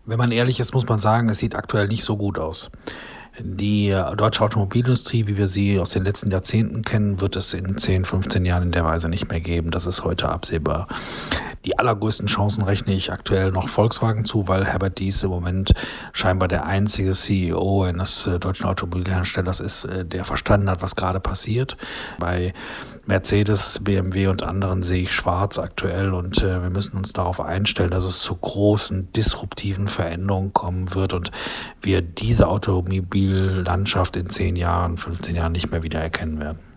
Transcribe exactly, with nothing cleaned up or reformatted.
Wenn man ehrlich ist, muss man sagen, es sieht aktuell nicht so gut aus. Die äh, deutsche Automobilindustrie, wie wir sie aus den letzten Jahrzehnten kennen, wird es in zehn, fünfzehn Jahren in der Weise nicht mehr geben. Das ist heute absehbar. Die allergrößten Chancen rechne ich aktuell noch Volkswagen zu, weil Herbert Diess im Moment scheinbar der einzige C E O eines äh, deutschen Automobilherstellers ist, äh, der verstanden hat, was gerade passiert. Bei Mercedes, B M W und anderen sehe ich schwarz aktuell und äh, wir müssen uns darauf einstellen, dass es zu großen disruptiven Veränderungen kommen wird und wir diese Automobillandschaft in zehn Jahren, fünfzehn Jahren nicht mehr wieder erkennen werden.